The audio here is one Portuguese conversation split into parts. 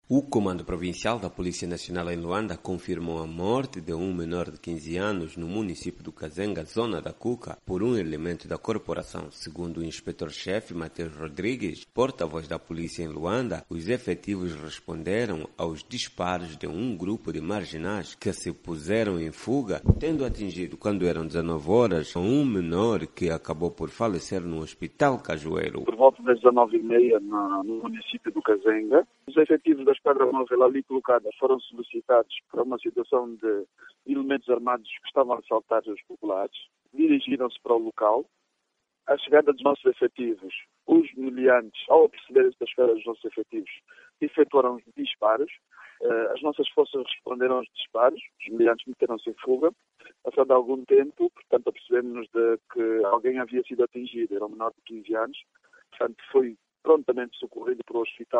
O Comando Provincial da Polícia Nacional em Luanda confirmou a morte de um menor de 15 anos no município do Kazenga, zona da Cuca, por um elemento da corporação. Segundo o inspetor-chefe Matheus Rodrigues, porta-voz da polícia em Luanda, os efetivos responderam aos disparos de um grupo de marginais que se puseram em fuga, tendo atingido, quando eram 19 horas, um menor que acabou por falecer no Hospital Cajueiro. Por volta das 19h30 no município do Kazenga, os efetivos da Esquadra Móvel ali colocadas foram solicitados para uma situação de elementos armados que estavam a assaltar os populares. Dirigiram-se para o local. À chegada dos nossos efetivos, os miliantes, ao perceberem da esfera dos nossos efetivos, efetuaram disparos. As nossas forças responderam aos disparos, os miliantes meteram-se em fuga. Passado algum tempo, portanto, apercebemos de que alguém havia sido atingido, era um menor de 15 anos, portanto, foi prontamente socorrido para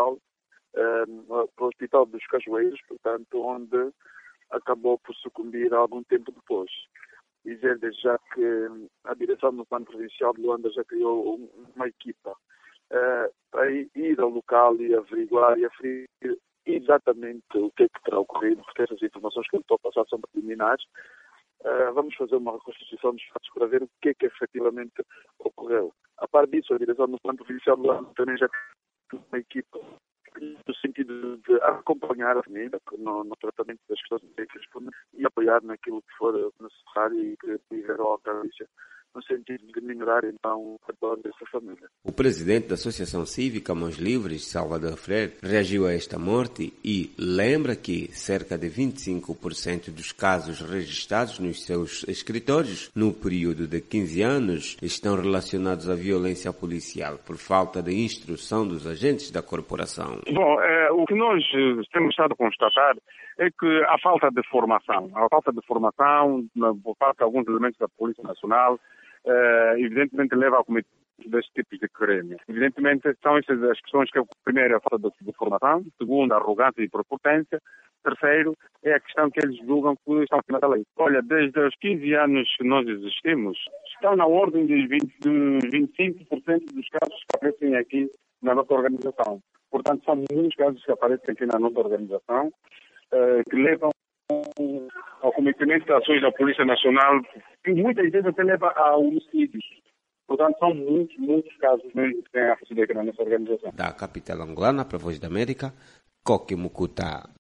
o Hospital dos Cajueiros, portanto, onde acabou por sucumbir algum tempo depois. Dizer desde já que a direção do Comando Provincial de Luanda já criou uma equipa para ir ao local e averiguar e aferir exatamente o que é que terá ocorrido, porque essas informações que eu estou a passar são preliminares. Vamos fazer uma reconstituição dos fatos para ver o que é que efetivamente ocorreu. A par disso, a direção do Comando Provincial de Luanda também já criou uma equipa no sentido de acompanhar a família no tratamento das questões médicas e apoiar naquilo que for necessário e que tiver a ocorrência, no sentido de minorar então a dor dessa família. O presidente da Associação Cívica Mãos Livres, Salvador Freire, reagiu a esta morte e lembra que cerca de 25% dos casos registrados nos seus escritórios no período de 15 anos estão relacionados à violência policial por falta de instrução dos agentes da corporação. Bom, o que nós temos estado a constatar é que há falta de formação. Por parte de alguns elementos da Polícia Nacional, evidentemente leva ao cometimento deste tipo de crime. Evidentemente são essas as questões que, primeiro, é a falta de formação, segundo, a arrogância e prepotência, terceiro, é a questão que eles julgam que estão acima da lei. Olha, desde os 15 anos que nós existimos, estão na ordem de 25% dos casos que aparecem aqui na nossa organização. Portanto, são muitos casos que aparecem aqui na nossa organização que levam ao cometimento de ações da Polícia Nacional e muitas vezes até leva a homicídios. Portanto, são muitos casos mesmo que têm acontecido aqui na nossa organização. Da capital angolana para a Voz da América, Coque Mucuta.